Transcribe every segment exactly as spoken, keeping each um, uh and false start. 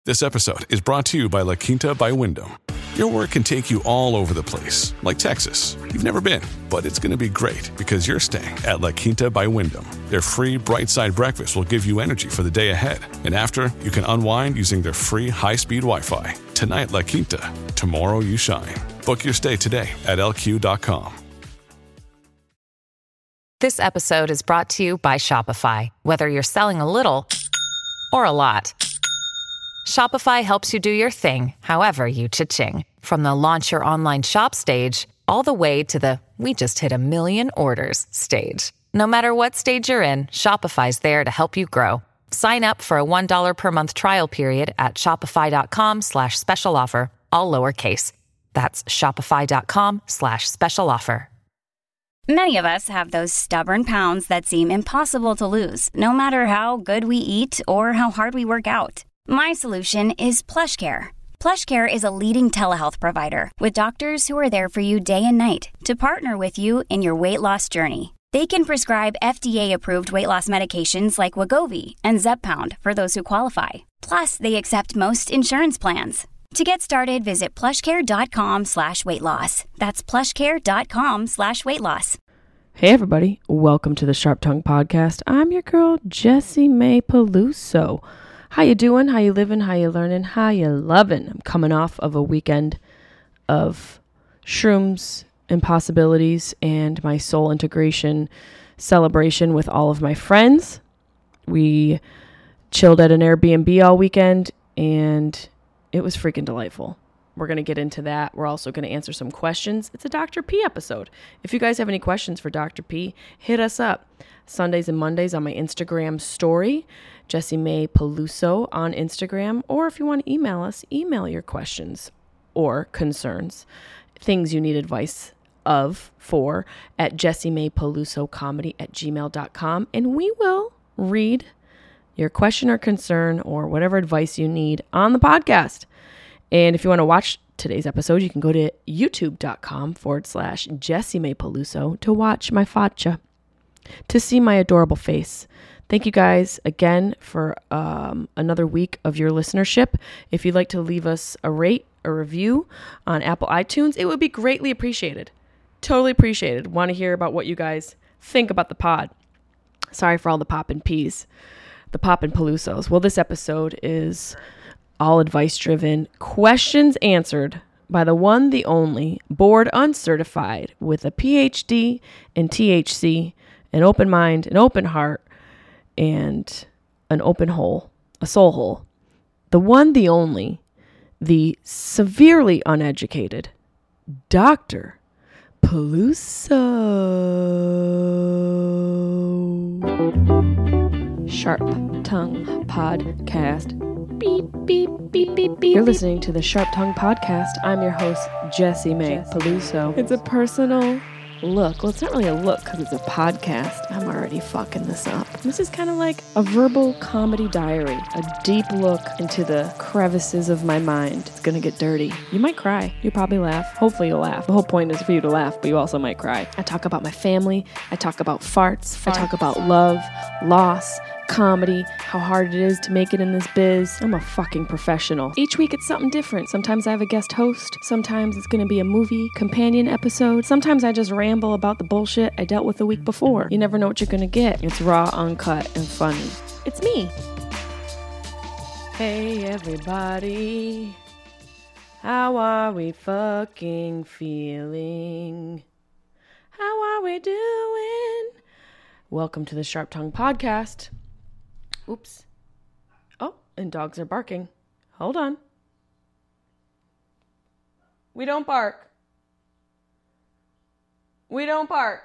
This episode is brought to you by La Quinta by Wyndham. Your work can take you all over the place, like Texas. You've never been, but it's going to be great because you're staying at La Quinta by Wyndham. Their free Bright Side breakfast will give you energy for the day ahead. And after, you can unwind using their free high-speed Wi-Fi. Tonight, La Quinta. Tomorrow, you shine. Book your stay today at L Q dot com. This episode is brought to you by Shopify. Whether you're selling a little or a lot, Shopify helps you do your thing, however you cha-ching. From the launch your online shop stage, all the way to the we just hit a million orders stage. No matter what stage you're in, Shopify's there to help you grow. Sign up for a one dollar per month trial period at shopify.com slash special offer, all lowercase. That's shopify.com slash special offer. Many of us have those stubborn pounds that seem impossible to lose, no matter how good we eat or how hard we work out. My solution is PlushCare. PlushCare is a leading telehealth provider with doctors who are there for you day and night to partner with you in your weight loss journey. They can prescribe F D A-approved weight loss medications like Wegovy and Zepbound for those who qualify. Plus, they accept most insurance plans. To get started, visit plushcare.com slash weight loss. That's plushcare.com slash weight loss. Hey everybody, welcome to the Sharp Tongue Podcast. I'm your girl, Jessie May Peluso. How you doing? How you living? How you learning? How you loving? I'm coming off of a weekend of shrooms, impossibilities, and my soul integration celebration with all of my friends. We chilled at an Airbnb all weekend, and it was freaking delightful. We're going to get into that. We're also going to answer some questions. It's a Doctor P episode. If you guys have any questions for Doctor P, hit us up. Sundays and Mondays on my Instagram story, Jessie May Peluso on Instagram. Or if you want to email us, email your questions or concerns, things you need advice of for at Jessie May Peluso comedy at gmail dot com. And we will read your question or concern or whatever advice you need on the podcast. And if you want to watch today's episode, you can go to youtube.com forward slash Jessie May Peluso to watch my facha, to see my adorable face. Thank you guys again for um, another week of your listenership. If you'd like to leave us a rate, a review on Apple iTunes, it would be greatly appreciated. Totally appreciated. Want to hear about what you guys think about the pod. Sorry for all the poppin' peas, the poppin' Pelusos. Well, this episode is all advice-driven, questions answered by the one, the only, board uncertified with a P H D in T H C, an open mind, an open heart, and an open hole, a soul hole. The one, the only, the severely uneducated Doctor Peluso. Sharp Tongue Podcast. Beep, beep, beep, beep, beep. You're listening to the Sharp Tongue Podcast. I'm your host, Jessie May Peluso. It's a personal look. Well, it's not really a look because it's a podcast. I'm already fucking this up. This is kind of like a verbal comedy diary, a deep look into the crevices of my mind. It's gonna get dirty. You might cry. You probably laugh. Hopefully you'll laugh. The whole point is for you to laugh, but you also might cry. I talk about my family. I talk about farts. farts. I talk about love, loss, comedy, how hard it is to make it in this biz. I'm a fucking professional. Each week it's something different. Sometimes I have a guest host. Sometimes it's going to be a movie companion episode. Sometimes I just ramble about the bullshit I dealt with the week before. You never know what you're going to get. It's raw, uncut, and funny. It's me. Hey everybody. How are we fucking feeling? How are we doing? Welcome to the Sharp Tongue Podcast. Oops. Oh, and dogs are barking. Hold on. We don't bark. We don't bark.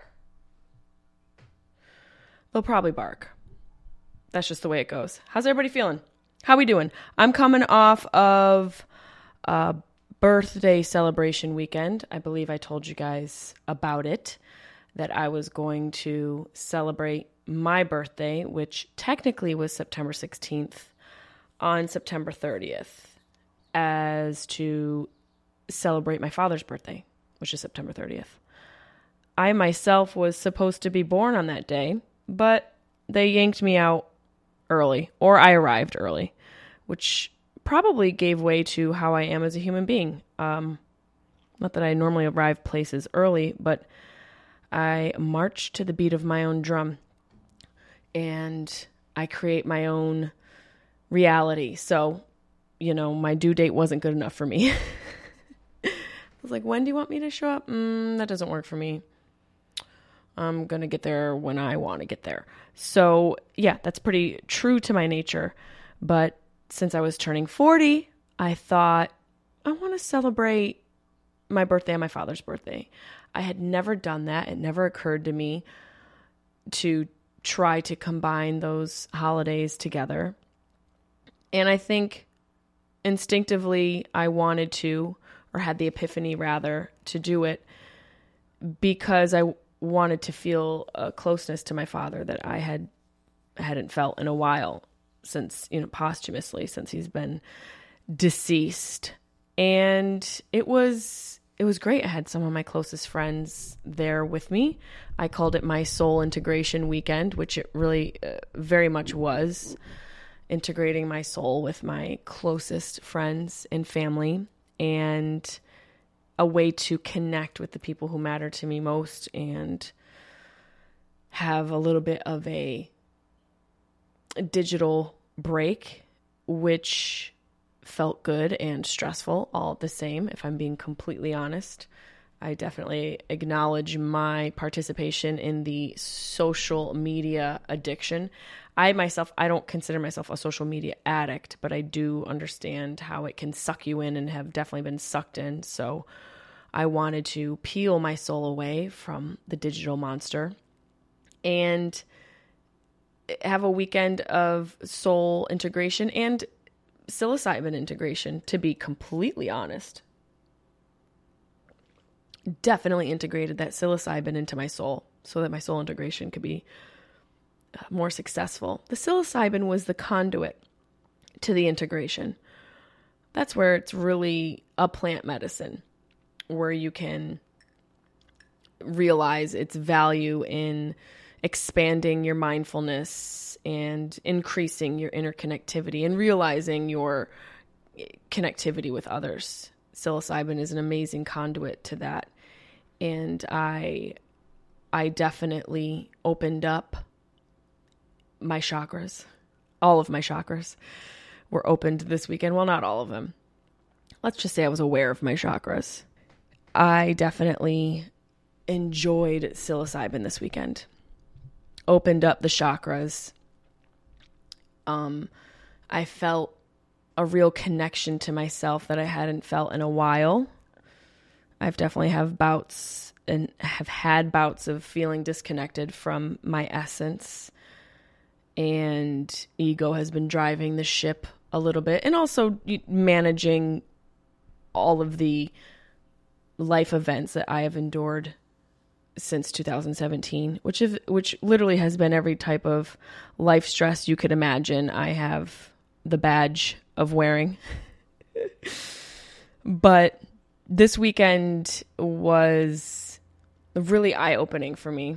They'll probably bark. That's just the way it goes. How's everybody feeling? How we doing? I'm coming off of a birthday celebration weekend. I believe I told you guys about it, that I was going to celebrate my birthday, which technically was September sixteenth, on September thirtieth, as to celebrate my father's birthday, which is September thirtieth. I myself was supposed to be born on that day, but they yanked me out early, or I arrived early, which probably gave way to how I am as a human being. Um, not that I normally arrive places early, but I march to the beat of my own drum, and I create my own reality. So, you know, my due date wasn't good enough for me. I was like, when do you want me to show up? Mm, that doesn't work for me. I'm going to get there when I want to get there. So yeah, that's pretty true to my nature. But since I was turning forty, I thought, I want to celebrate my birthday and my father's birthday. I had never done that. It never occurred to me to try to combine those holidays together. And I think instinctively I wanted to, or had the epiphany rather, to do it because I wanted to feel a closeness to my father that I had hadn't felt in a while, since, you know, posthumously, since he's been deceased. And it was it was great. I had some of my closest friends there with me. I called it my soul integration weekend, which it really uh, very much was, integrating my soul with my closest friends and family, and a way to connect with the people who matter to me most and have a little bit of a digital break, which felt good and stressful all the same, if I'm being completely honest. I definitely acknowledge my participation in the social media addiction. I myself, I don't consider myself a social media addict, but I do understand how it can suck you in and have definitely been sucked in. So I wanted to peel my soul away from the digital monster and have a weekend of soul integration and psilocybin integration, to be completely honest. Definitely integrated that psilocybin into my soul so that my soul integration could be more successful. The psilocybin was the conduit to the integration. That's where it's really a plant medicine, where you can realize its value in expanding your mindfulness and increasing your interconnectivity and realizing your connectivity with others. Psilocybin is an amazing conduit to that. And I, I definitely opened up my chakras. All of my chakras were opened this weekend. Well, not all of them. Let's just say I was aware of my chakras. I definitely enjoyed psilocybin this weekend. Opened up the chakras. Um, I felt a real connection to myself that I hadn't felt in a while. I've definitely have bouts and have had bouts of feeling disconnected from my essence, and ego has been driving the ship a little bit, and also managing all of the life events that I have endured since two thousand seventeen, which is, which literally has been every type of life stress you could imagine. I have the badge of wearing. But this weekend was really eye-opening for me,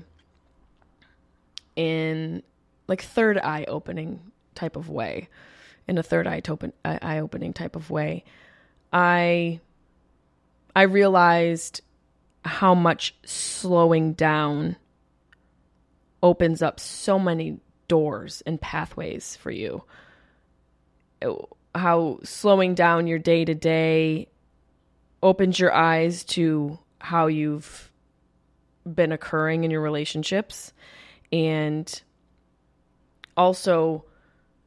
in like third eye-opening type of way, in a third eye open eye-opening type of way. I I realized how much slowing down opens up so many doors and pathways for you. How slowing down your day-to-day opens your eyes to how you've been occurring in your relationships, and also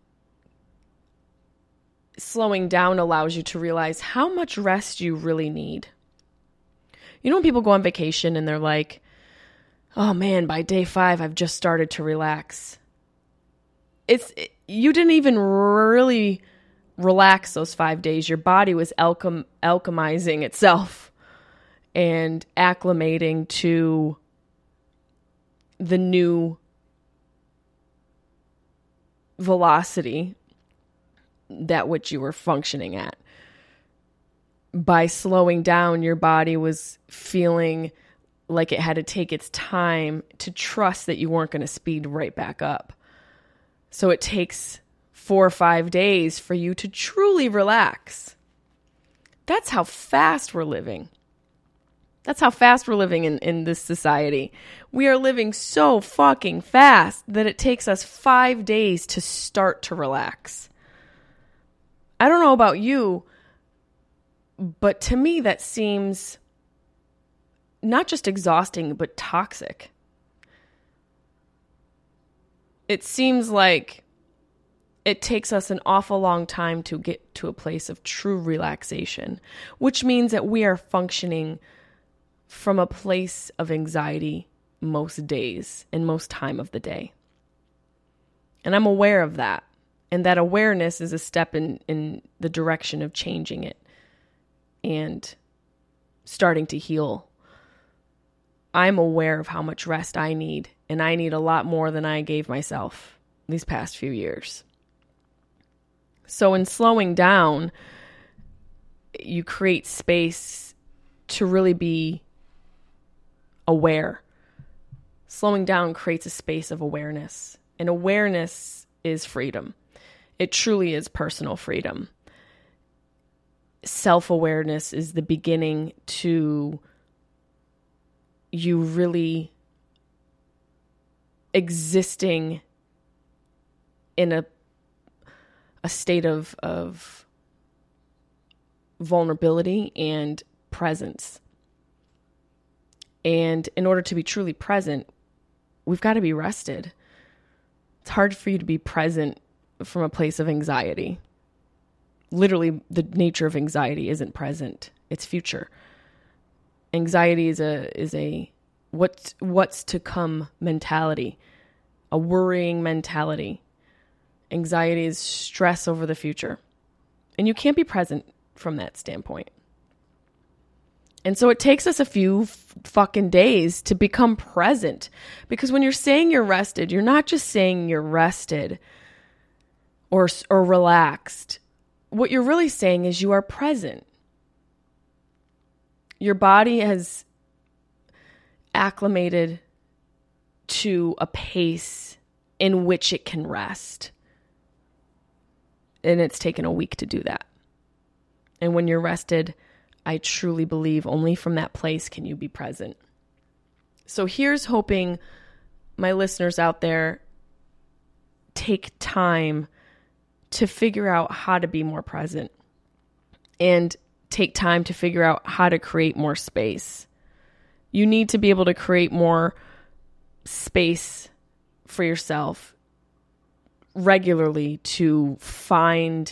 slowing down allows you to realize how much rest you really need. You know, when people go on vacation and they're like, oh man, by day five, I've just started to relax. It's, it, you didn't even really relax those five days. Your body was alchem- alchemizing itself and acclimating to the new velocity that which you were functioning at. By slowing down, your body was feeling like it had to take its time to trust that you weren't going to speed right back up. So it takes four or five days for you to truly relax. That's how fast we're living. That's how fast we're living in, in this society. We are living so fucking fast that it takes us five days to start to relax. I don't know about you, but to me that seems not just exhausting, but toxic. It seems like it takes us an awful long time to get to a place of true relaxation, which means that we are functioning from a place of anxiety most days and most time of the day. And I'm aware of that. And that awareness is a step in, in the direction of changing it and starting to heal. I'm aware of how much rest I need, and I need a lot more than I gave myself these past few years. So in slowing down, you create space to really be aware. Slowing down creates a space of awareness, and awareness is freedom. It truly is personal freedom. Self-awareness is the beginning to you really existing in a a state of of vulnerability and presence. And in order to be truly present, we've got to be rested. It's hard for you to be present from a place of anxiety. Literally, the nature of anxiety isn't present, it's future. Anxiety is a is a what's what's to come mentality, a worrying mentality. Anxiety is stress over the future. And you can't be present from that standpoint. And so it takes us a few f- fucking days to become present. Because when you're saying you're rested, you're not just saying you're rested or or relaxed. What you're really saying is you are present. Your body has acclimated to a pace in which it can rest. And it's taken a week to do that. And when you're rested, I truly believe only from that place can you be present. So here's hoping my listeners out there take time to figure out how to be more present and take time to figure out how to create more space. You need to be able to create more space for yourself regularly to find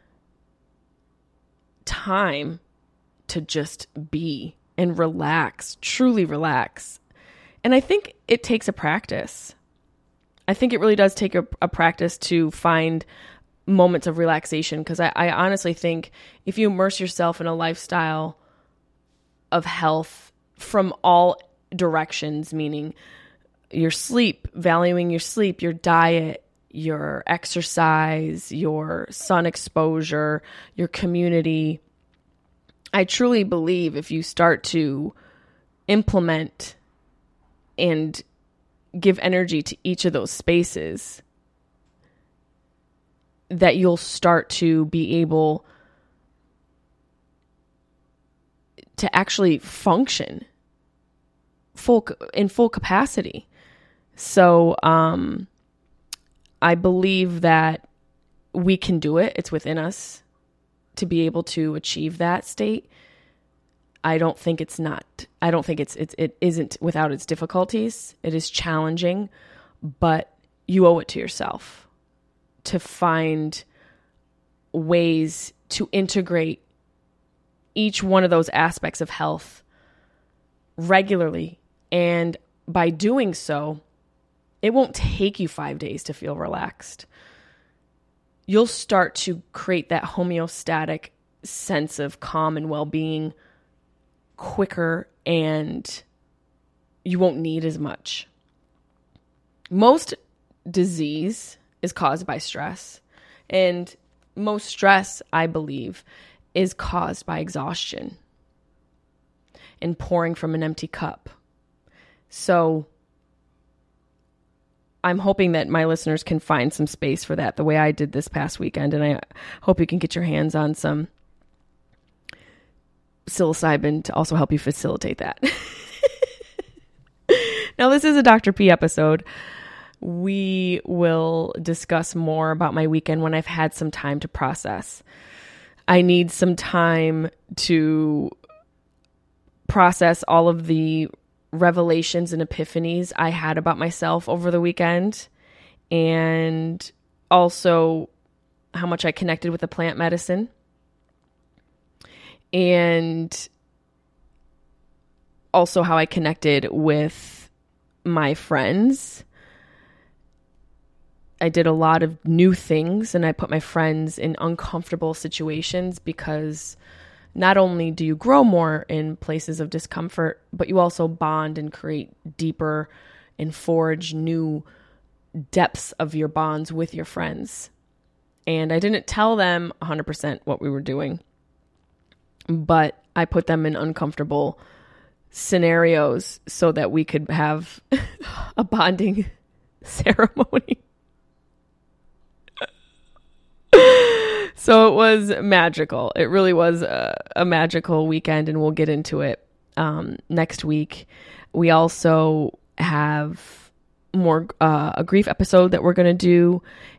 time to just be and relax, truly relax. And I think it takes a practice. I think it really does take a, a practice to find moments of relaxation, because I, I honestly think if you immerse yourself in a lifestyle of health from all directions, meaning your sleep, valuing your sleep, your diet, your exercise, your sun exposure, your community, I truly believe if you start to implement and give energy to each of those spaces, that you'll start to be able to actually function full in full capacity. So um, I believe that we can do it. It's within us to be able to achieve that state. I don't think it's not, I don't think it's, it's, it isn't without its difficulties. It is challenging, but you owe it to yourself to find ways to integrate each one of those aspects of health regularly. And by doing so, it won't take you five days to feel relaxed. You'll start to create that homeostatic sense of calm and well-being quicker, and you won't need as much. Most disease is caused by stress, and most stress, I believe, is caused by exhaustion and pouring from an empty cup. So I'm hoping that my listeners can find some space for that the way I did this past weekend. And I hope you can get your hands on some psilocybin to also help you facilitate that. Now, this is a Doctor P episode. We will discuss more about my weekend when I've had some time to process. I need some time to process all of the revelations and epiphanies I had about myself over the weekend, and also how much I connected with the plant medicine, and also how I connected with my friends. I did a lot of new things, and I put my friends in uncomfortable situations, because not only do you grow more in places of discomfort, but you also bond and create deeper and forge new depths of your bonds with your friends. And I didn't tell them one hundred percent what we were doing, but I put them in uncomfortable scenarios so that we could have a bonding ceremony. So it was magical. It really was a, a magical weekend, and we'll get into it um, next week. We also have more uh, a grief episode that we're going to do,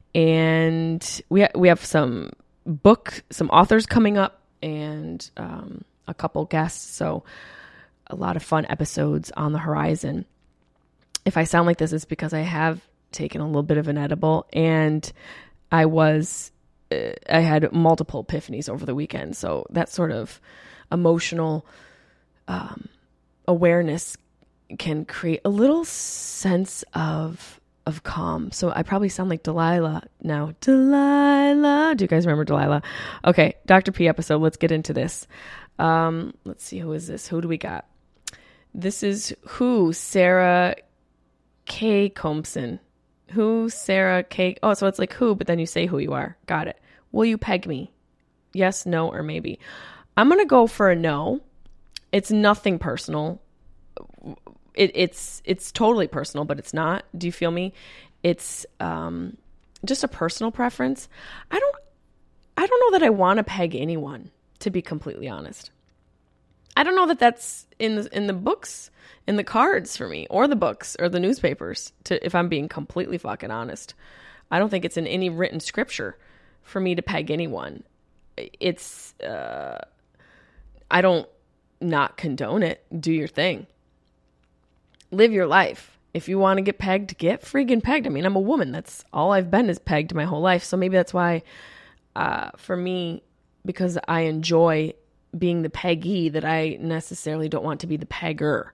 and we ha- we have some book, some authors coming up, and um, a couple guests. So a lot of fun episodes on the horizon. If I sound like this, it's because I have taken a little bit of an edible, and I was. I had multiple epiphanies over the weekend. So that sort of emotional um, awareness can create a little sense of of calm. So I probably sound like Delilah now. Delilah. Do you guys remember Delilah? Okay, Doctor P episode. Let's get into this. Um, let's see. Who is this? Who do we got? This is who? Sarah K. Compson. Who? Sarah K. Oh, so it's like who, but then you say who you are. Got it. Will you peg me? Yes, no, or maybe. I'm going to go for a no. It's nothing personal. It, it's it's totally personal, but it's not. Do you feel me? It's um, just a personal preference. I don't I don't know that I want to peg anyone, to be completely honest. I don't know that that's in the, in the books, in the cards for me, or the books, or the newspapers, to, if I'm being completely fucking honest. I don't think it's in any written scripture for me to peg anyone. It's, uh, I don't not condone it. Do your thing. Live your life. If you want to get pegged, get friggin' pegged. I mean, I'm a woman. That's all I've been is pegged my whole life. So maybe that's why, uh, for me, because I enjoy being the peggee, that I necessarily don't want to be the pegger.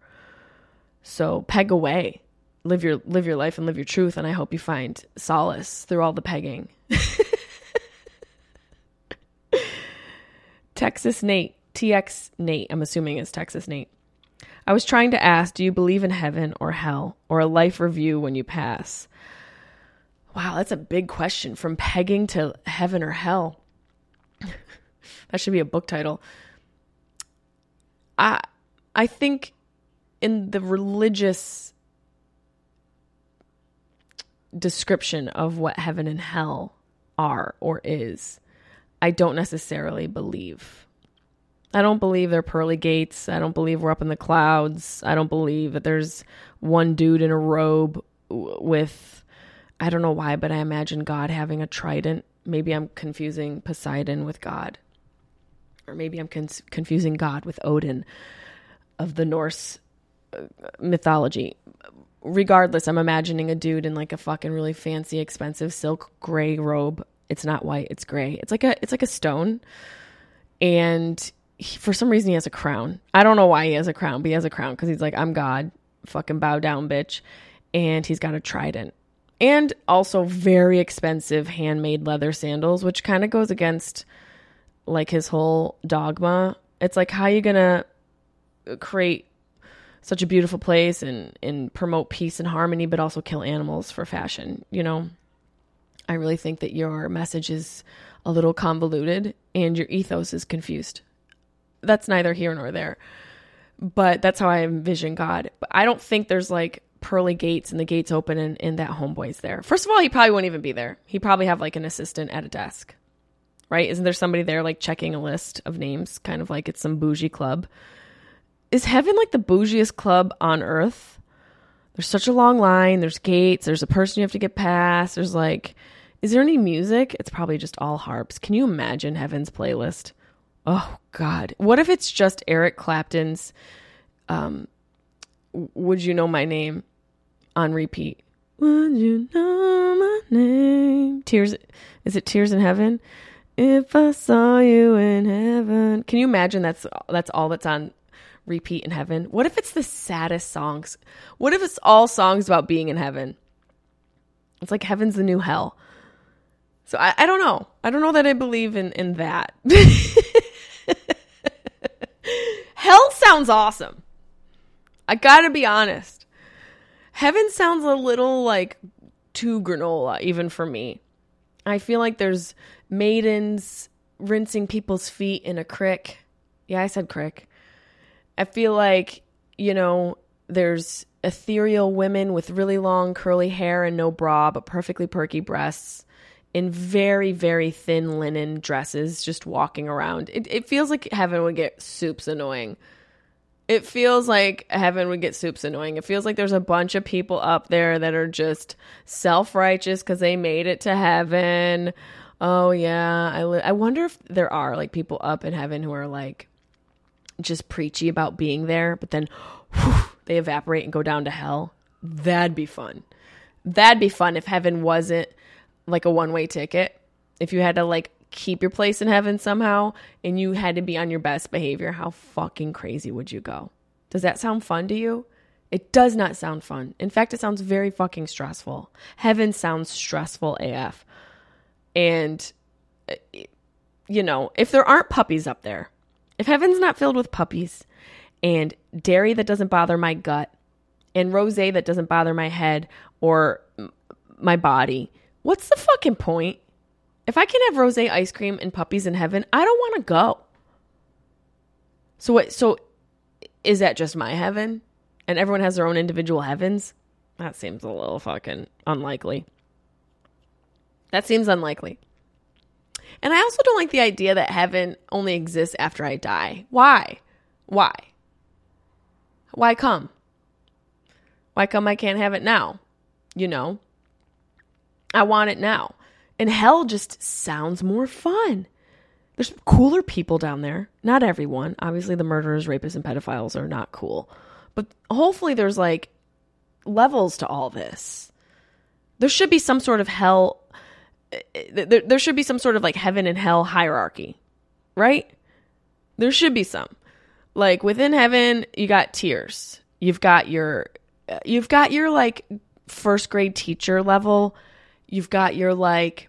So peg away, live your, live your life and live your truth. And I hope you find solace through all the pegging. Texas Nate, T X Nate, I'm assuming is Texas Nate. I was trying to ask, do you believe in heaven or hell, or a life review when you pass? Wow, that's a big question. From pegging to heaven or hell. That should be a book title. I I think in the religious description of what heaven and hell are or is, I don't necessarily believe. I don't believe they're pearly gates. I don't believe we're up in the clouds. I don't believe that there's one dude in a robe with, I don't know why, but I imagine God having a trident. Maybe I'm confusing Poseidon with God. Or maybe I'm con- confusing God with Odin of the Norse mythology. Regardless, I'm imagining a dude in like a fucking really fancy, expensive silk gray robe. It's not white, it's gray. It's like a it's like a stone. And he, for some reason he has a crown. I don't know why he has a crown, but he has a crown because he's like, I'm God. Fucking bow down, bitch. And he's got a trident. And also very expensive handmade leather sandals, which kind of goes against like his whole dogma. It's like, how are you gonna create such a beautiful place and, and promote peace and harmony, but also kill animals for fashion? You know, I really think that your message is a little convoluted and your ethos is confused. That's neither here nor there, but that's how I envision God. But I don't think there's like pearly gates and the gates open and, and that homeboy's there. First of all, he probably wouldn't even be there. He'd probably have like an assistant at a desk, right? Isn't there somebody there like checking a list of names, kind of like it's some bougie club? Is heaven like the bougiest club on earth? There's such a long line. There's gates. There's a person you have to get past. There's like, is there any music? It's probably just all harps. Can you imagine heaven's playlist? Oh, God. What if it's just Eric Clapton's um, Would You Know My Name on repeat? Would you know my name? Tears. Is it Tears in Heaven? If I saw you in heaven. Can you imagine that's that's all that's on repeat in heaven? What if it's the saddest songs? What if it's all songs about being in heaven? It's like heaven's the new hell. So I, I don't know. I don't know that I believe in, in that. Hell sounds awesome. I gotta be honest. Heaven sounds a little like too granola, even for me. I feel like there's maidens rinsing people's feet in a crick. Yeah, I said crick. I feel like, you know, there's ethereal women with really long curly hair and no bra, but perfectly perky breasts in very, very thin linen dresses just walking around. It, it feels like heaven would get soups annoying. It feels like heaven would get soups annoying. It feels like there's a bunch of people up there that are just self-righteous because they made it to heaven. Oh, yeah. I, li- I wonder if there are like people up in heaven who are like, just preachy about being there, but then whew, they evaporate and go down to hell. That'd be fun. That'd be fun if heaven wasn't like a one-way ticket. If you had to like keep your place in heaven somehow and you had to be on your best behavior, how fucking crazy would you go? Does that sound fun to you? It does not sound fun. In fact, it sounds very fucking stressful. Heaven sounds stressful A F. And, you know, if there aren't puppies up there, if heaven's not filled with puppies and dairy that doesn't bother my gut and rosé that doesn't bother my head or m- my body, what's the fucking point? If I can have rosé ice cream and puppies in heaven, I don't want to go. So what? So is that just my heaven? And everyone has their own individual heavens? That seems a little fucking unlikely. That seems unlikely. And I also don't like the idea that heaven only exists after I die. Why? Why? Why come? Why come I can't have it now? You know? I want it now. And hell just sounds more fun. There's cooler people down there. Not everyone. Obviously, the murderers, rapists, and pedophiles are not cool. But hopefully there's like levels to all this. There should be some sort of hell... There, there should be some sort of like heaven and hell hierarchy, right? There should be some. Like within heaven, you got tiers. You've got your, you've got your like first grade teacher level. You've got your like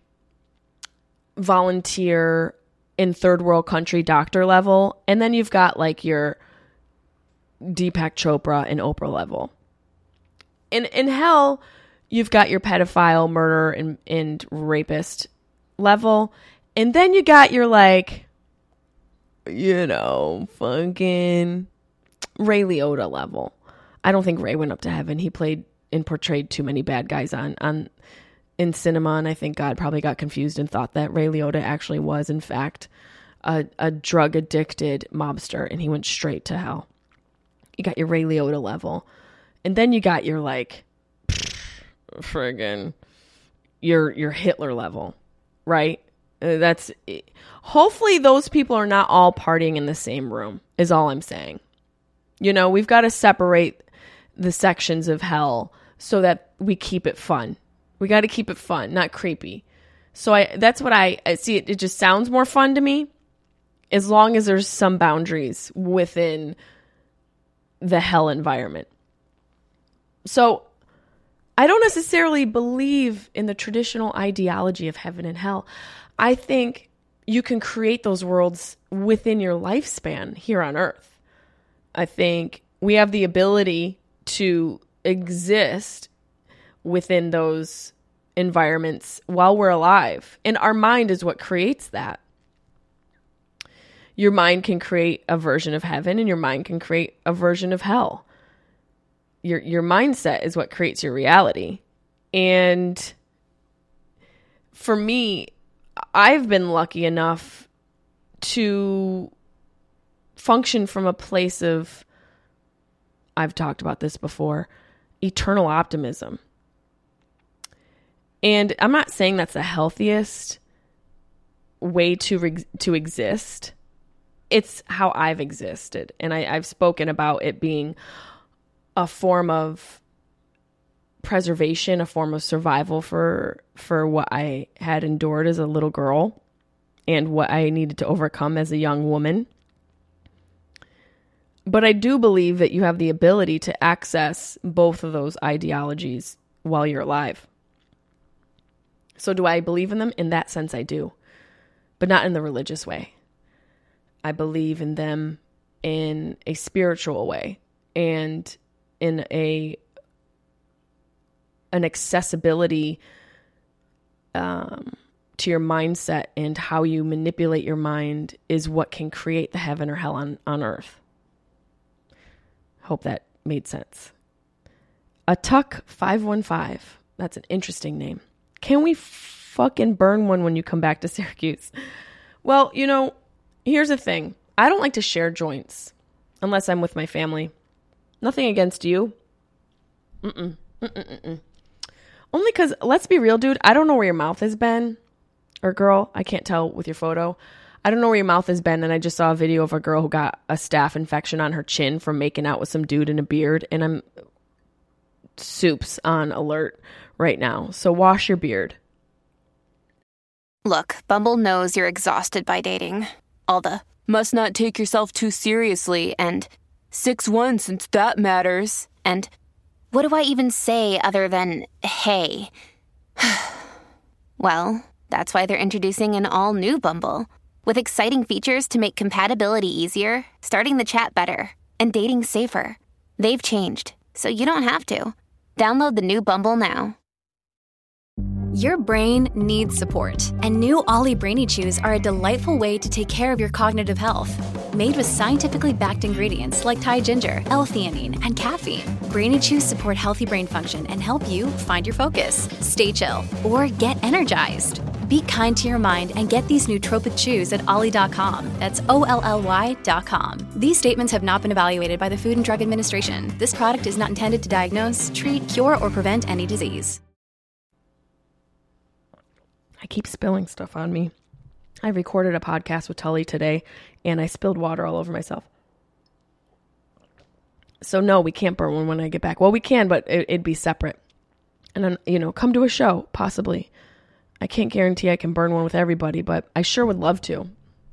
volunteer in third world country doctor level. And then you've got like your Deepak Chopra and Oprah level. In, in hell, you've got your pedophile, murderer, and, and rapist level. And then you got your, like, you know, fucking Ray Liotta level. I don't think Ray went up to heaven. He played and portrayed too many bad guys on, on in cinema. And I think God probably got confused and thought that Ray Liotta actually was, in fact, a, a drug-addicted mobster. And he went straight to hell. You got your Ray Liotta level. And then you got your, like... friggin' your your Hitler level, right? Uh, that's hopefully those people are not all partying in the same room is all I'm saying. You know, we've got to separate the sections of hell so that we keep it fun. We got to keep it fun, not creepy. So I that's what I, I see. It, it just sounds more fun to me as long as there's some boundaries within the hell environment. So I don't necessarily believe in the traditional ideology of heaven and hell. I think you can create those worlds within your lifespan here on earth. I think we have the ability to exist within those environments while we're alive. And our mind is what creates that. Your mind can create a version of heaven and your mind can create a version of hell. your your mindset is what creates your reality. And for me, I've been lucky enough to function from a place of, I've talked about this before, eternal optimism. And I'm not saying that's the healthiest way to re- to exist. It's how I've existed. And I, I've spoken about it being a form of preservation, a form of survival for for what I had endured as a little girl and what I needed to overcome as a young woman. But I do believe that you have the ability to access both of those ideologies while you're alive. So do I believe in them? In that sense, I do. But not in the religious way. I believe in them in a spiritual way and in a an accessibility um, to your mindset, and how you manipulate your mind is what can create the heaven or hell on, on earth. Hope that made sense. A Tuck five one five. That's an interesting name. Can we fucking burn one when you come back to Syracuse? Well, you know, here's the thing. I don't like to share joints unless I'm with my family. Nothing against you. Mm-mm. Mm-mm-mm-mm. Only because, let's be real, dude, I don't know where your mouth has been. Or girl, I can't tell with your photo. I don't know where your mouth has been, and I just saw a video of a girl who got a staph infection on her chin from making out with some dude in a beard, and I'm soups on alert right now. So wash your beard. Look, Bumble knows you're exhausted by dating. All the must not take yourself too seriously and six one since that matters. And what do I even say other than hey? Well, that's why they're introducing an all-new Bumble with exciting features to make compatibility easier, starting the chat better, and dating safer. They've changed, so you don't have to. Download the new Bumble now. Your brain needs support, and new Ollie Brainy Chews are a delightful way to take care of your cognitive health. Made with scientifically backed ingredients like Thai ginger, L-theanine, and caffeine, Brainy Chews support healthy brain function and help you find your focus, stay chill, or get energized. Be kind to your mind and get these nootropic chews at ollie dot com. That's O L L Y dot com. These statements have not been evaluated by the Food and Drug Administration. This product is not intended to diagnose, treat, cure, or prevent any disease. I keep spilling stuff on me. I recorded a podcast with Tully today, and I spilled water all over myself. So no, we can't burn one when I get back. Well, we can, but it, it'd be separate. And then, you know, come to a show, possibly. I can't guarantee I can burn one with everybody, but I sure would love to.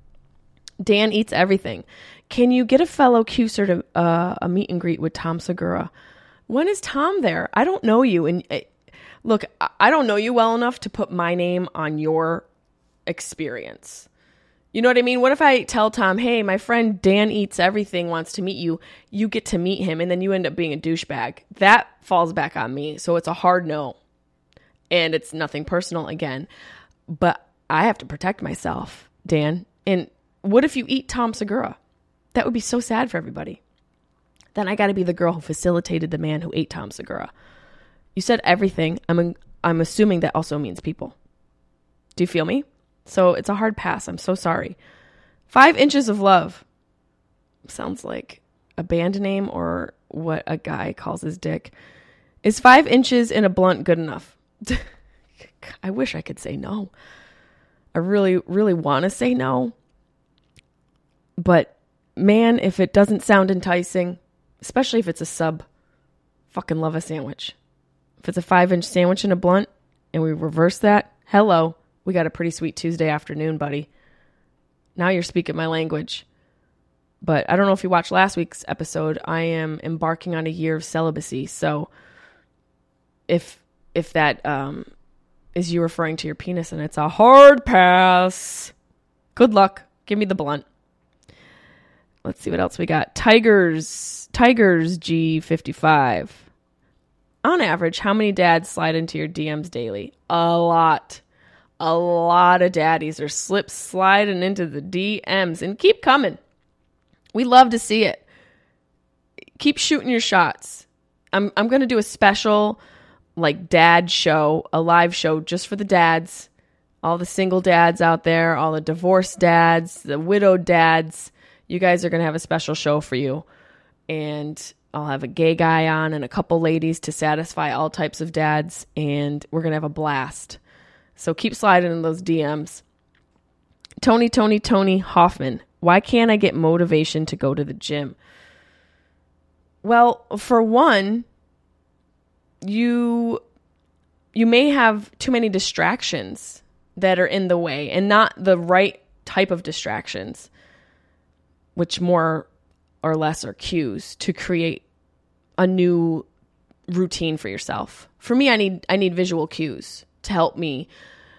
Dan Eats Everything. Can you get a fellow Q-ser to uh, a meet and greet with Tom Segura? When is Tom there? I don't know you, and uh, look, I don't know you well enough to put my name on your experience. You know what I mean? What if I tell Tom, hey, my friend Dan Eats Everything wants to meet you. You get to meet him, and then you end up being a douchebag. That falls back on me. So it's a hard no. And it's nothing personal again. But I have to protect myself, Dan. And what if you eat Tom Segura? That would be so sad for everybody. Then I got to be the girl who facilitated the man who ate Tom Segura. You said everything. I'm I'm assuming that also means people. Do you feel me? So it's a hard pass. I'm so sorry. Five Inches of Love. Sounds like a band name or what a guy calls his dick. Is five inches in a blunt good enough? I wish I could say no. I really, really want to say no. But man, if it doesn't sound enticing, especially if it's a sub, fucking love a sandwich. If it's a five inch sandwich and a blunt and we reverse that, hello, we got a pretty sweet Tuesday afternoon, buddy. Now you're speaking my language. But I don't know if you watched last week's episode. I am embarking on a year of celibacy. So if if that um, is you referring to your penis and it's a hard pass, good luck. Give me the blunt. Let's see what else we got. Tigers, Tigers G fifty-five. On average, how many dads slide into your D Ms daily? A lot. A lot of daddies are slip sliding into the D Ms, and keep coming. We love to see it. Keep shooting your shots. I'm I'm going to do a special like dad show, a live show just for the dads, all the single dads out there, all the divorced dads, the widowed dads. You guys are going to have a special show for you. And I'll have a gay guy on and a couple ladies to satisfy all types of dads. And we're going to have a blast. So keep sliding in those D Ms. Tony, Tony, Tony Hoffman. Why can't I get motivation to go to the gym? Well, for one, you you may have too many distractions that are in the way and not the right type of distractions, which more or less are cues to create a new routine for yourself. For me, I need I need visual cues to help me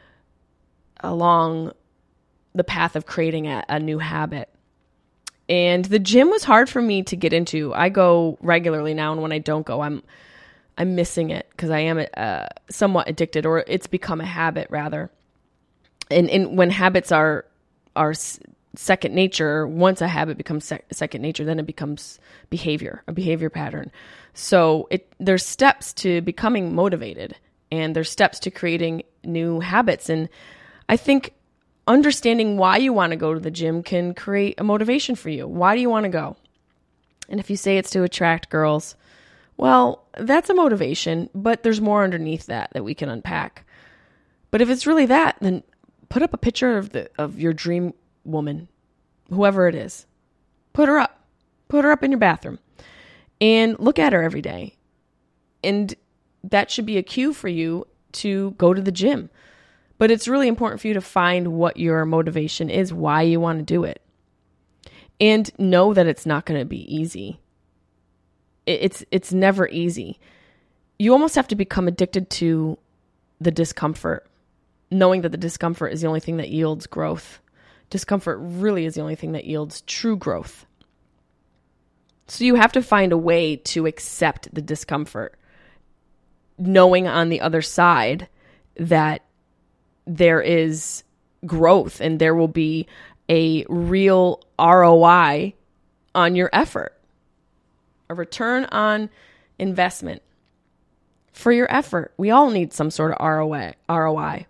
along the path of creating a, a new habit. And the gym was hard for me to get into. I go regularly now, and when I don't go, I'm I'm missing it because I am uh, somewhat addicted, or it's become a habit rather. And and when habits are are second nature, once a habit becomes sec- second nature, then it becomes behavior, a behavior pattern. So it there's steps to becoming motivated, and there's steps to creating new habits. And I think understanding why you want to go to the gym can create a motivation for you. Why do you want to go? And if you say it's to attract girls, well, that's a motivation, but there's more underneath that that we can unpack. But if it's really that, then put up a picture of the of your dream woman, whoever it is. Put her up. Put her up in your bathroom and look at her every day. And that should be a cue for you to go to the gym. But it's really important for you to find what your motivation is, why you want to do it. And know that it's not going to be easy. It's it's never easy. You almost have to become addicted to the discomfort, knowing that the discomfort is the only thing that yields growth. Discomfort really is the only thing that yields true growth. So you have to find a way to accept the discomfort, knowing on the other side that there is growth and there will be a real R O I on your effort, a return on investment for your effort. We all need some sort of R O I, R O I.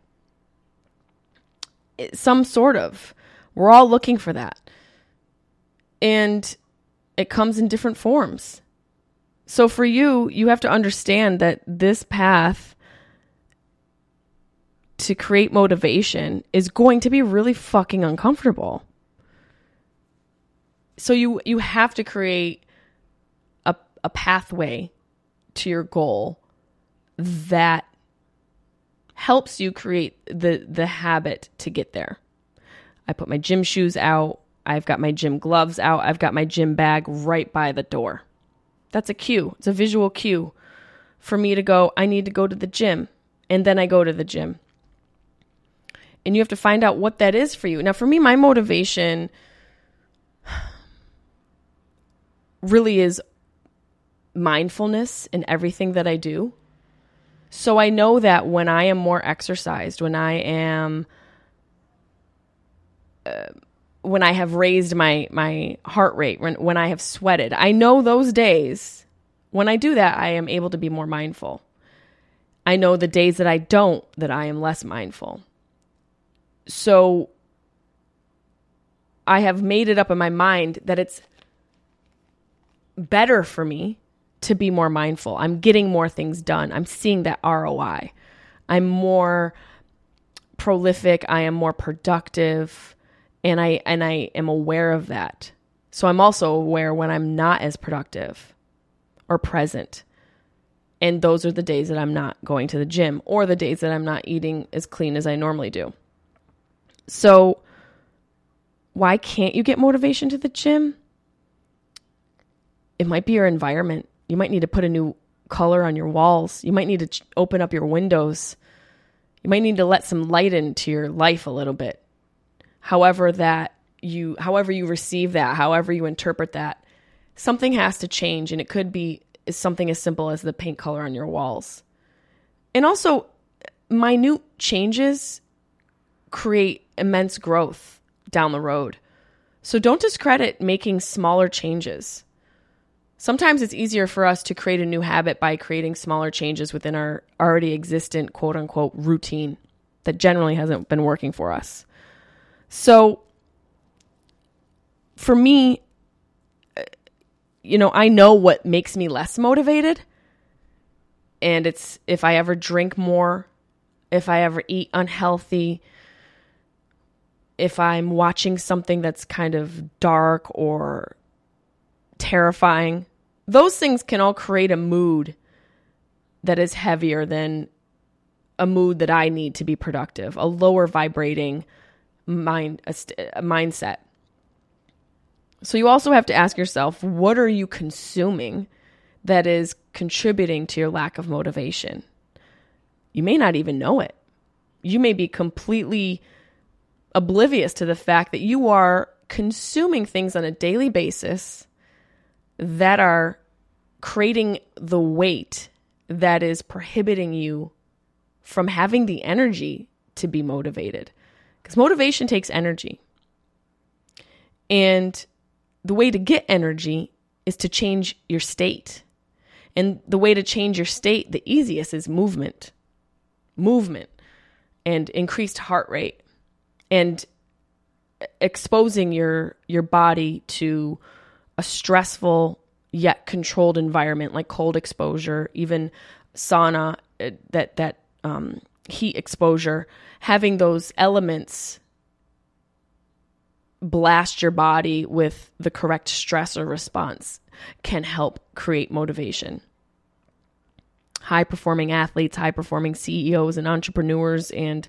Some sort of. We're all looking for that. And it comes in different forms. So for you, you have to understand that this path to create motivation is going to be really fucking uncomfortable. So you you have to create a a pathway to your goal that helps you create the the habit to get there. I put my gym shoes out. I've got my gym gloves out. I've got my gym bag right by the door. That's a cue. It's a visual cue for me to go, I need to go to the gym. And then I go to the gym. And you have to find out what that is for you. Now, for me, my motivation really is mindfulness in everything that I do. So I know that when I am more exercised, when I am, uh, when I have raised my, my heart rate, when, when I have sweated, I know those days, when I do that, I am able to be more mindful. I know the days that I don't, that I am less mindful. So I have made it up in my mind that it's better for me to be more mindful. I'm getting more things done. I'm seeing that R O I. I'm more prolific. I am more productive. And I and I am aware of that. So I'm also aware when I'm not as productive or present. And those are the days that I'm not going to the gym or the days that I'm not eating as clean as I normally do. So why can't you get motivation to the gym? It might be your environment. You might need to put a new color on your walls. You might need to ch- open up your windows. You might need to let some light into your life a little bit. However that you, however you receive that, however you interpret that, something has to change. And it could be something as simple as the paint color on your walls. And also, minute changes create immense growth down the road. So don't discredit making smaller changes. Sometimes it's easier for us to create a new habit by creating smaller changes within our already existent quote unquote routine that generally hasn't been working for us. So for me, you know, I know what makes me less motivated. And it's if I ever drink more, if I ever eat unhealthy, if I'm watching something that's kind of dark or terrifying, those things can all create a mood that is heavier than a mood that I need to be productive, a lower vibrating mind, a st- a mindset. So you also have to ask yourself, what are you consuming that is contributing to your lack of motivation? You may not even know it. You may be completely oblivious to the fact that you are consuming things on a daily basis that are creating the weight that is prohibiting you from having the energy to be motivated. Because motivation takes energy. And the way to get energy is to change your state. And the way to change your state, the easiest is movement. Movement and increased heart rate and exposing your your body to a stressful yet controlled environment like cold exposure, even sauna, that that um, heat exposure, having those elements blast your body with the correct stressor response can help create motivation. High performing athletes, high performing C E Os and entrepreneurs and,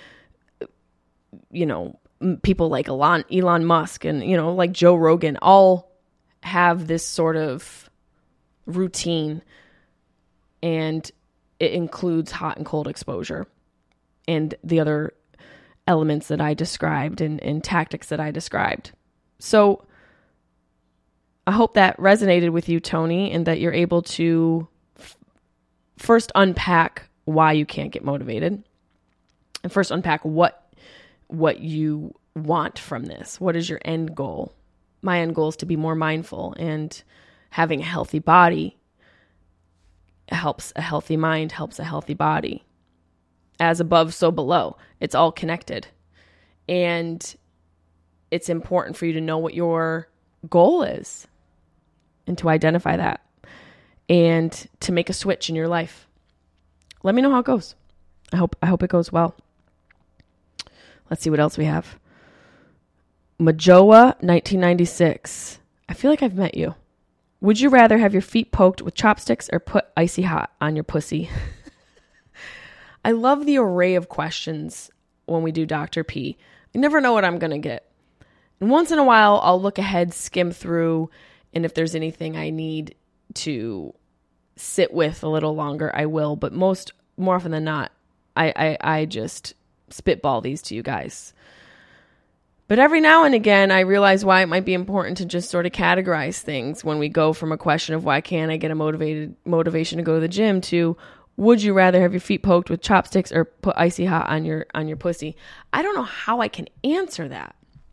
you know, people like Elon, Elon Musk and, you know, like Joe Rogan all have this sort of routine, and it includes hot and cold exposure and the other elements that I described and, and tactics that I described. So I hope that resonated with you, Tony, and that you're able to f- first unpack why you can't get motivated, and first unpack what what you want from this. What is your end goal? My end goal is to be more mindful, and having a healthy body helps a healthy mind, helps a healthy body. As above, so below. It's all connected. And it's important for you to know what your goal is and to identify that and to make a switch in your life. Let me know how it goes. I hope I hope it goes well. Let's see what else we have. Majoa nineteen ninety-six. I feel like I've met you. Would you rather have your feet poked with chopsticks or put icy hot on your pussy? I love the array of questions when we do Doctor P. I never know what I'm going to get. And once in a while, I'll look ahead, skim through, and if there's anything I need to sit with a little longer, I will. But most, more often than not, I, I, I just spitball these to you guys. But every now and again, I realize why it might be important to just sort of categorize things when we go from a question of why can't I get a motivated motivation to go to the gym to would you rather have your feet poked with chopsticks or put icy hot on your on your pussy? I don't know how I can answer that.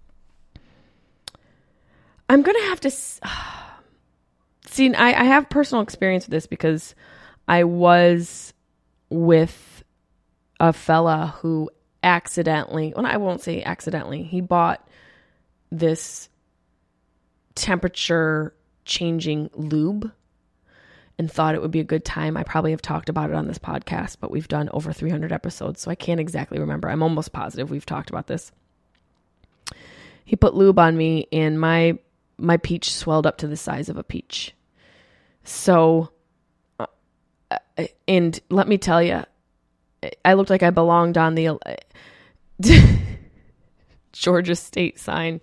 I'm going to have to see, I, I have personal experience with this because I was with a fella who accidentally, well, I won't say accidentally, he bought this temperature changing lube and thought it would be a good time. I probably have talked about it on this podcast, but we've done over three hundred episodes, so I can't exactly remember. I'm almost positive we've talked about this. He put lube on me, and my my peach swelled up to the size of a peach. So, uh, and let me tell you, I looked like I belonged on the uh, Georgia state sign.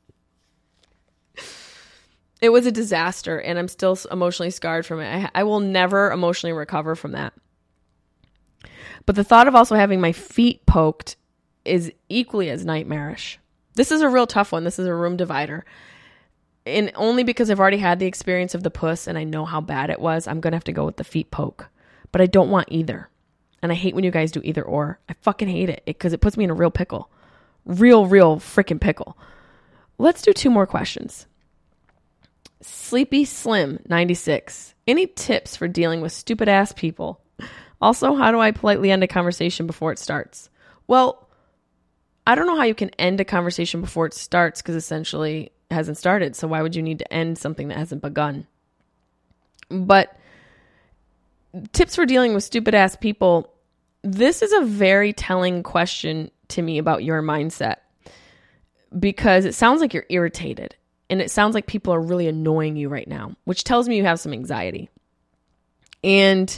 It was a disaster, and I'm still emotionally scarred from it. I, I will never emotionally recover from that. But the thought of also having my feet poked is equally as nightmarish. This is a real tough one. This is a room divider. And only because I've already had the experience of the puss and I know how bad it was, I'm going to have to go with the feet poke. But I don't want either. And I hate when you guys do either or. I fucking hate it because it, it puts me in a real pickle. Real, real freaking pickle. Let's do two more questions. Sleepy Slim ninety-six. Any tips for dealing with stupid ass people? Also, how do I politely end a conversation before it starts? Well, I don't know how you can end a conversation before it starts because essentially it hasn't started. So why would you need to end something that hasn't begun? But tips for dealing with stupid ass people. This is a very telling question to me about your mindset because it sounds like you're irritated and it sounds like people are really annoying you right now, which tells me you have some anxiety. And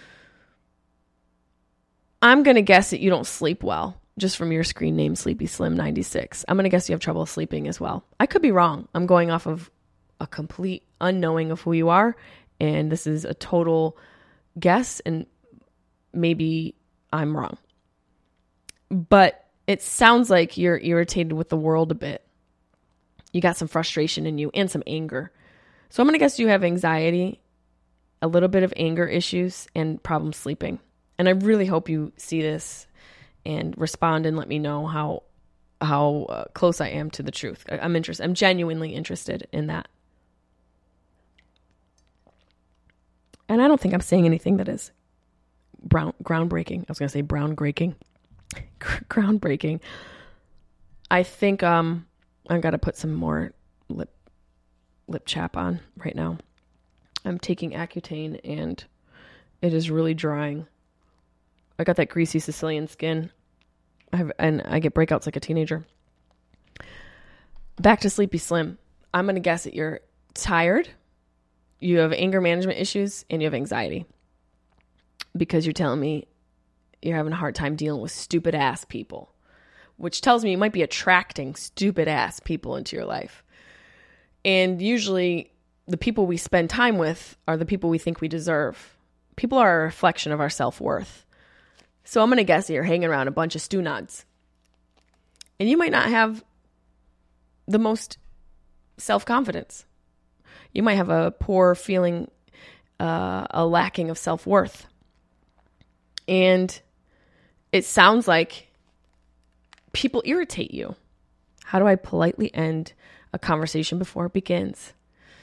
I'm going to guess that you don't sleep well just from your screen name, Sleepy Slim ninety-six. I'm going to guess you have trouble sleeping as well. I could be wrong. I'm going off of a complete unknowing of who you are. And this is a total guess. And maybe I'm wrong. But it sounds like you're irritated with the world a bit. You got some frustration in you and some anger. So I'm going to guess you have anxiety, a little bit of anger issues, and problem sleeping. And I really hope you see this and respond and let me know how how uh, close I am to the truth. I'm interested. I'm genuinely interested in that. And I don't think I'm saying anything that is brown groundbreaking. I was going to say brown breaking. groundbreaking. I think um I've got to put some more lip lip chap on right now. I'm taking Accutane and it is really drying. I got that greasy Sicilian skin. I have, and I get breakouts like a teenager. Back to Sleepy Slim. I'm going to guess that you're tired, you have anger management issues, and you have anxiety. Because you're telling me you're having a hard time dealing with stupid ass people. Which tells me you might be attracting stupid ass people into your life. And usually the people we spend time with are the people we think we deserve. People are a reflection of our self-worth. So I'm going to guess that you're hanging around a bunch of stew nods. And you might not have the most self-confidence. You might have a poor feeling, uh, a lacking of self-worth. And it sounds like people irritate you. How do I politely end a conversation before it begins?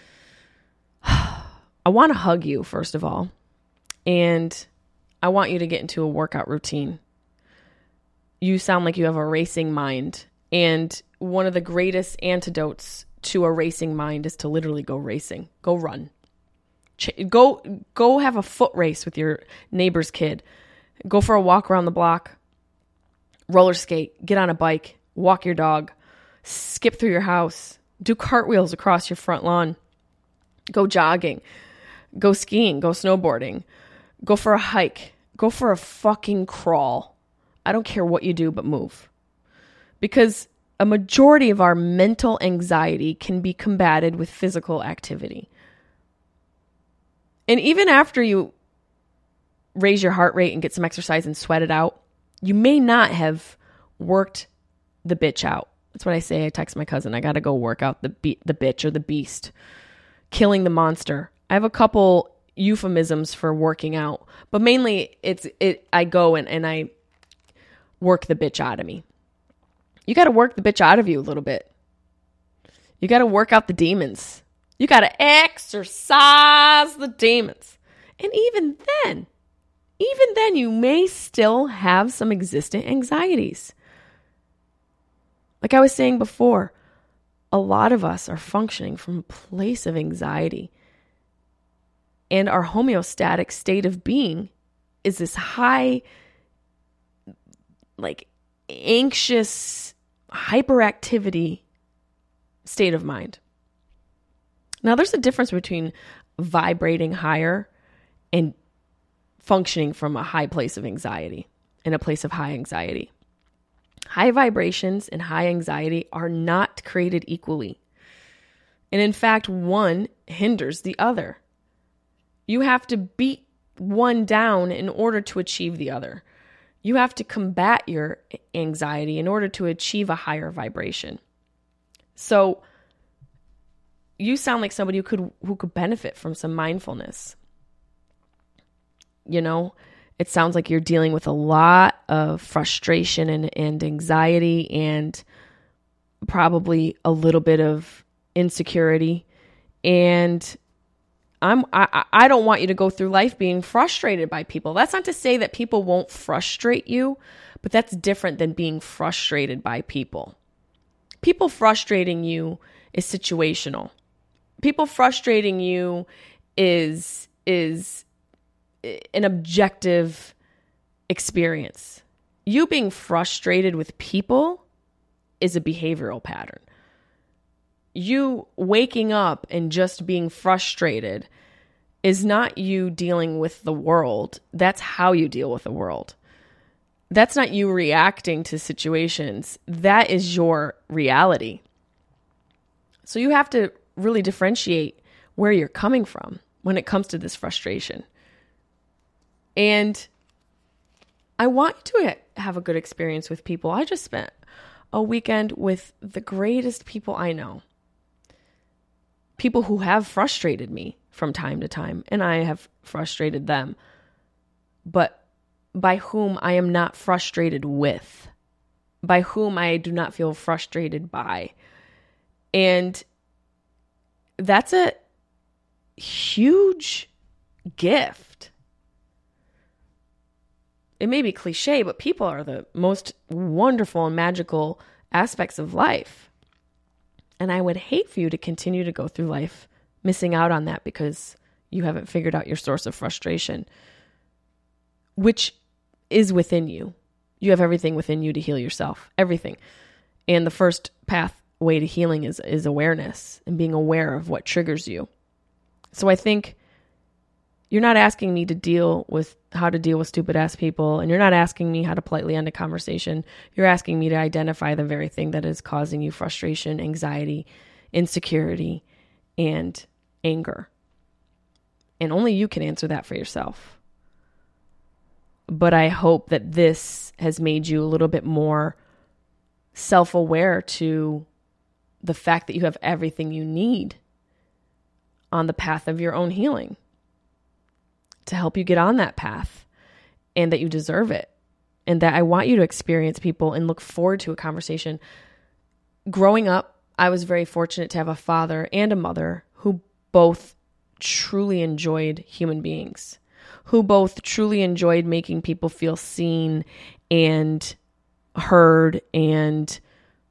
I want to hug you, first of all. And I want you to get into a workout routine. You sound like you have a racing mind. And one of the greatest antidotes to a racing mind is to literally go racing. Go run. Ch- go, go have a foot race with your neighbor's kid. Go for a walk around the block. Roller skate. Get on a bike. Walk your dog. Skip through your house. Do cartwheels across your front lawn. Go jogging. Go skiing. Go snowboarding. Go for a hike. Go for a fucking crawl. I don't care what you do, but move. Because a majority of our mental anxiety can be combated with physical activity. And even after you raise your heart rate and get some exercise and sweat it out, you may not have worked the bitch out. That's what I say. I text my cousin, I got to go work out the be- the bitch or the beast. Killing the monster. I have a couple euphemisms for working out, but mainly it's it I go and, and I work the bitch out of me. You got to work the bitch out of you a little bit. You got to work out the demons. You got to exercise the demons. And even then, even then you may still have some existent anxieties. Like I was saying before, a lot of us are functioning from a place of anxiety. And our homeostatic state of being is this high, like anxious, hyperactivity state of mind. Now, there's a difference between vibrating higher and functioning from a high place of anxiety and a place of high anxiety. High vibrations and high anxiety are not created equally. And in fact, one hinders the other. You have to beat one down in order to achieve the other. You have to combat your anxiety in order to achieve a higher vibration. So you sound like somebody who could who could benefit from some mindfulness. You know, it sounds like you're dealing with a lot of frustration and, and anxiety and probably a little bit of insecurity And I'm, I, I don't want you to go through life being frustrated by people. That's not to say that people won't frustrate you, but that's different than being frustrated by people. People frustrating you is situational. People frustrating you is, is an objective experience. You being frustrated with people is a behavioral pattern. You waking up and just being frustrated is not you dealing with the world. That's how you deal with the world. That's not you reacting to situations. That is your reality. So you have to really differentiate where you're coming from when it comes to this frustration. And I want you to have a good experience with people. I just spent a weekend with the greatest people I know. People who have frustrated me from time to time, and I have frustrated them, but by whom I am not frustrated with, by whom I do not feel frustrated by. And that's a huge gift. It may be cliche, but people are the most wonderful and magical aspects of life. And I would hate for you to continue to go through life missing out on that because you haven't figured out your source of frustration, which is within you. You have everything within you to heal yourself, everything. And the first pathway to healing is, is awareness and being aware of what triggers you. So I think you're not asking me to deal with how to deal with stupid ass people, and you're not asking me how to politely end a conversation. You're asking me to identify the very thing that is causing you frustration, anxiety, insecurity, and anger. And only you can answer that for yourself. But I hope that this has made you a little bit more self-aware to the fact that you have everything you need on the path of your own healing, to help you get on that path, and that you deserve it. And that I want you to experience people and look forward to a conversation. Growing up, I was very fortunate to have a father and a mother who both truly enjoyed human beings, who both truly enjoyed making people feel seen and heard and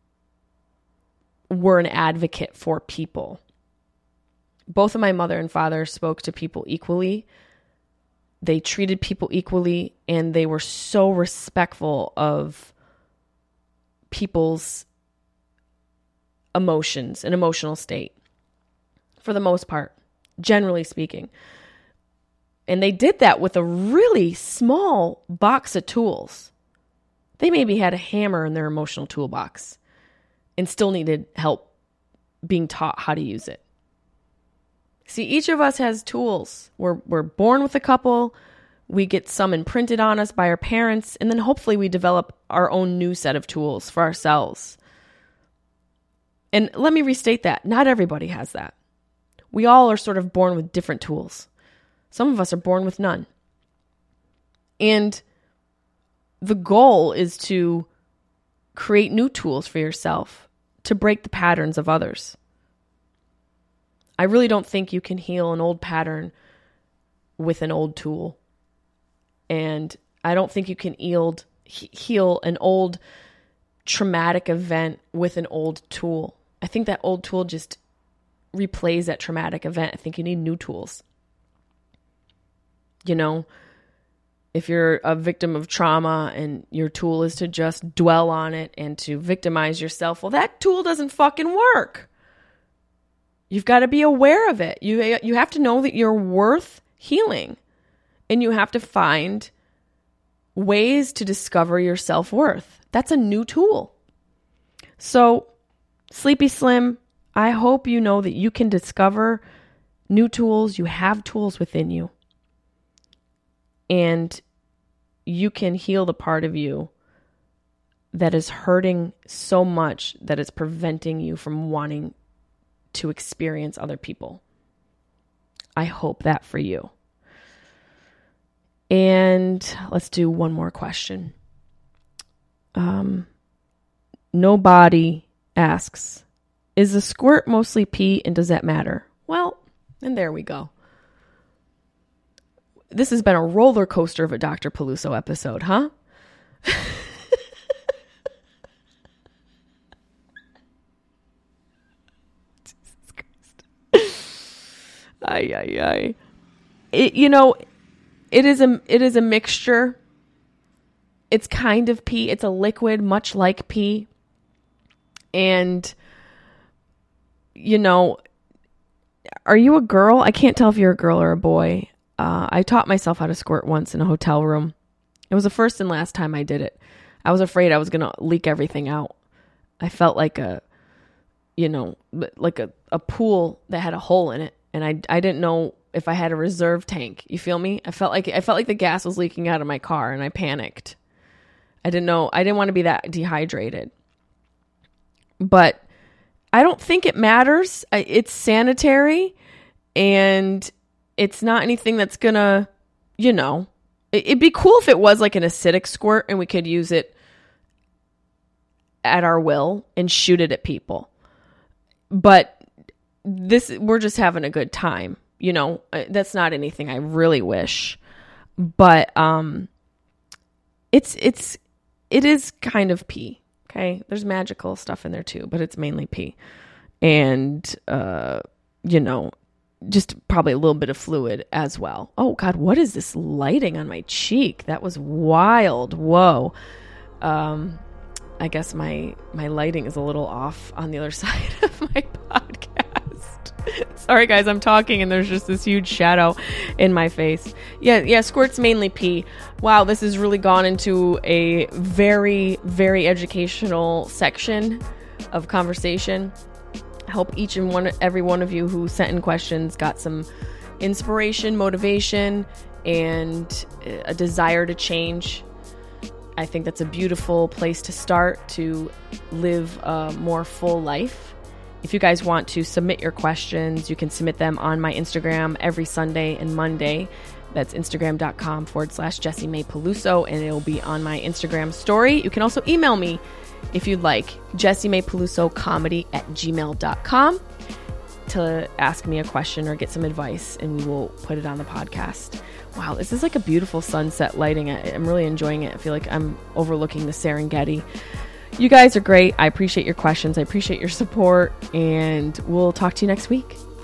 were an advocate for people. Both of my mother and father spoke to people equally. They treated people equally, and they were so respectful of people's emotions and emotional state, for the most part, generally speaking. And they did that with a really small box of tools. They maybe had a hammer in their emotional toolbox and still needed help being taught how to use it. See, each of us has tools. We're we're born with a couple. We get some imprinted on us by our parents, and then hopefully we develop our own new set of tools for ourselves. And let me restate that. Not everybody has that. We all are sort of born with different tools. Some of us are born with none. And the goal is to create new tools for yourself to break the patterns of others. I really don't think you can heal an old pattern with an old tool. And I don't think you can heal, heal an old traumatic event with an old tool. I think that old tool just replays that traumatic event. I think you need new tools. You know, if you're a victim of trauma and your tool is to just dwell on it and to victimize yourself, well, that tool doesn't fucking work. You've got to be aware of it. You you have to know that you're worth healing. And you have to find ways to discover your self-worth. That's a new tool. So, Sleepy Slim, I hope you know that you can discover new tools. You have tools within you. And you can heal the part of you that is hurting so much that it's preventing you from wanting to experience other people. I hope that for you. And let's do one more question. Um, Nobody asks, is the squirt mostly pee, and does that matter? Well, and there we go. This has been a roller coaster of a Doctor Peluso episode, huh? Jesus Christ. Ay, ay, ay. It, you know, it is a it is a mixture. It's kind of pee. It's a liquid, much like pee. And, you know, are you a girl? I can't tell if you're a girl or a boy. Uh, I taught myself how to squirt once in a hotel room. It was the first and last time I did it. I was afraid I was going to leak everything out. I felt like a, you know, like a, a pool that had a hole in it. And I, I didn't know if I had a reserve tank. You feel me? I felt like I felt like the gas was leaking out of my car, and I panicked. I didn't know. I didn't want to be that dehydrated. But I don't think it matters. It's sanitary, and it's not anything that's gonna, you know, it'd be cool if it was like an acidic squirt and we could use it at our will and shoot it at people. But this, we're just having a good time. You know, that's not anything I really wish, but um, it's, it's, it is kind of pee. Okay. There's magical stuff in there too, but it's mainly pee. And, uh, you know, just probably a little bit of fluid as well. Oh God, what is this lighting on my cheek? That was wild. Whoa. Um, I guess my, my lighting is a little off on the other side of my podcast. Sorry guys, I'm talking and there's just this huge shadow in my face. Yeah, yeah, squirts mainly pee. Wow, this has really gone into a very, very educational section of conversation. I hope each and one, every one of you who sent in questions got some inspiration, motivation, and a desire to change. I think that's a beautiful place to start to live a more full life. If you guys want to submit your questions, you can submit them on my Instagram every Sunday and Monday. That's instagram.com forward slash Jessie May Peluso, and it'll be on my Instagram story. You can also email me if you'd like, Jessie May Peluso comedy at gmail dot com, to ask me a question or get some advice, and we will put it on the podcast. Wow, this is like a beautiful sunset lighting. I'm really enjoying it. I feel like I'm overlooking the Serengeti. You guys are great. I appreciate your questions. I appreciate your support, and we'll talk to you next week.